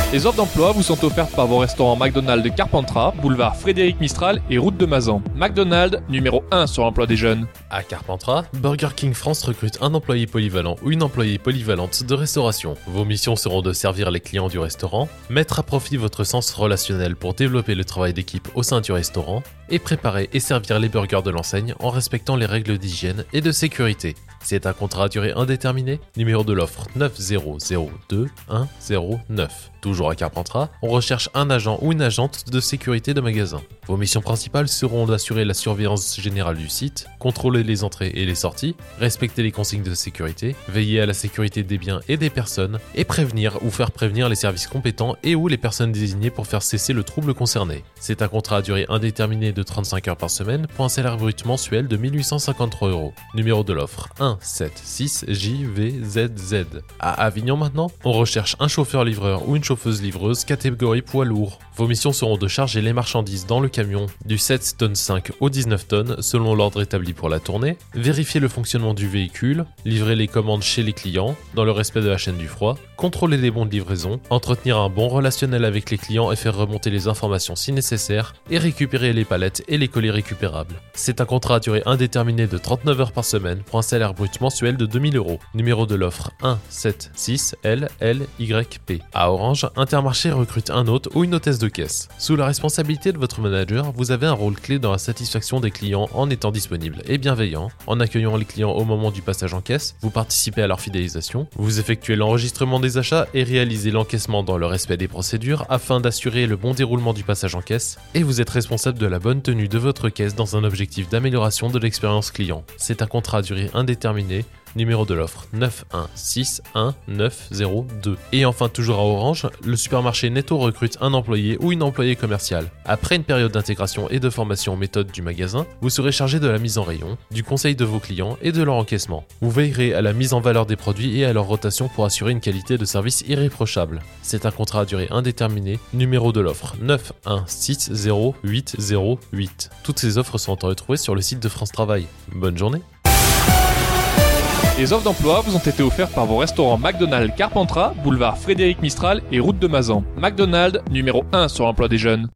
Les offres d'emploi vous sont offertes par vos restaurants McDonald's de Carpentras, boulevard Frédéric Mistral et route de Mazan. McDonald's, numéro 1 sur l'emploi des jeunes. À Carpentras, Burger King France recrute un employé polyvalent ou une employée polyvalente de restauration. Vos missions seront de servir les clients du restaurant, mettre à profit votre sens relationnel pour développer le travail d'équipe au sein du restaurant, et préparer et servir les burgers de l'enseigne en respectant les règles d'hygiène et de sécurité. C'est un contrat à durée indéterminée, numéro de l'offre 9002109. Toujours à Carpentras, on recherche un agent ou une agente de sécurité de magasin. Vos missions principales seront d'assurer la surveillance générale du site, contrôler les entrées et les sorties, respecter les consignes de sécurité, veiller à la sécurité des biens et des personnes, et prévenir ou faire prévenir les services compétents et ou les personnes désignées pour faire cesser le trouble concerné. C'est un contrat à durée indéterminée de 35 heures par semaine pour un salaire brut mensuel de 1853 €. Numéro de l'offre 176JVZZ. À Avignon maintenant, on recherche un chauffeur-livreur ou une chauffeuse-livreuse catégorie poids lourd. Vos missions seront de charger les marchandises dans le camion du 7 tonnes 5 au 19 tonnes selon l'ordre établi pour la tournée, vérifier le fonctionnement du véhicule, livrer les commandes chez les clients dans le respect de la chaîne du froid, contrôler les bons de livraison, entretenir un bon relationnel avec les clients et faire remonter les informations si nécessaire, et récupérer les palettes et les colis récupérables. C'est un contrat à durée indéterminée de 39 heures par semaine pour un salaire brut mensuel de 2000 €. Numéro de l'offre 176LLYP. À Orange, Intermarché recrute un hôte ou une hôtesse de caisse. Sous la responsabilité de votre manager, vous avez un rôle clé dans la satisfaction des clients en étant disponible et bienveillant, en accueillant les clients au moment du passage en caisse, vous participez à leur fidélisation, vous effectuez l'enregistrement des achats et réalisez l'encaissement dans le respect des procédures afin d'assurer le bon déroulement du passage en caisse, et vous êtes responsable de la bonne tenue de votre caisse dans un objectif d'amélioration de l'expérience client. C'est un contrat à durée indéterminée. Numéro de l'offre 9161902. Et enfin, toujours à Orange, le supermarché Netto recrute un employé ou une employée commerciale. Après une période d'intégration et de formation aux méthodes du magasin, vous serez chargé de la mise en rayon, du conseil de vos clients et de leur encaissement. Vous veillerez à la mise en valeur des produits et à leur rotation pour assurer une qualité de service irréprochable. C'est un contrat à durée indéterminée. Numéro de l'offre 9160808. Toutes ces offres sont à retrouver sur le site de France Travail. Bonne journée. Les offres d'emploi vous ont été offertes par vos restaurants McDonald's Carpentras, boulevard Frédéric Mistral et route de Mazan. McDonald's, numéro 1 sur l'emploi des jeunes.